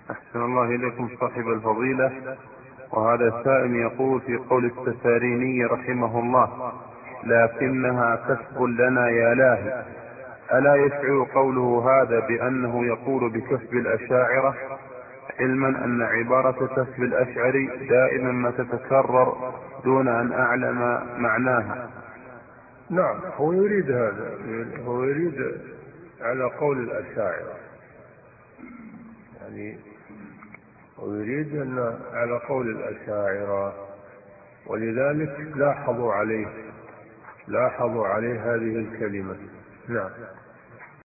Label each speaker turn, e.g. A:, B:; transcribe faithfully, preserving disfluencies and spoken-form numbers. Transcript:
A: أحسن الله إليكم صاحب الفضيلة. وهذا سائل يقول في قول السفاريني رحمه الله: لكنها كسب لنا يا لاهي، ألا يشعر قوله هذا بأنه يقول بكسب الأشاعرة، علما أن عبارة كسب الأشعري دائما ما تتكرر دون أن أعلم معناها؟
B: نعم، هو يريد هذا، هو يريد على قول الأشاعرة، يعني ويريد أن على قول الأشاعرة، ولذلك لاحظوا عليه لاحظوا عليه هذه الكلمة. نعم.